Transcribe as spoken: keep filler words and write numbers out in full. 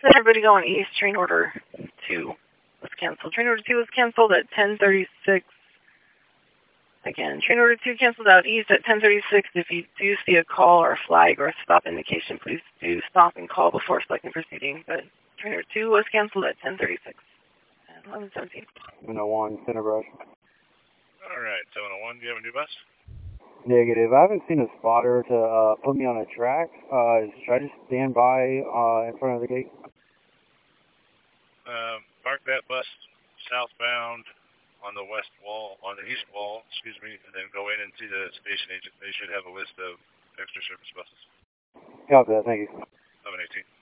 Everybody going east. Train order two was canceled. Train order two was canceled at ten thirty-six. Again, train order two canceled out east at ten thirty-six. If you do see a call or a flag or a stop indication, please do stop and call before selecting proceeding. But train order two was canceled at ten thirty-six. eleven seventeen. seven oh one, Center Brush. Alright, seven oh one, do you have a new bus? Negative. I haven't seen a spotter to uh, put me on a track. Uh, should I just stand by uh, in front of the gate? Um, park that bus southbound on the west wall, on the east wall, excuse me, and then go in and see the station agent. They should have a list of extra service buses. Copy that, thank you. eleven eighteen.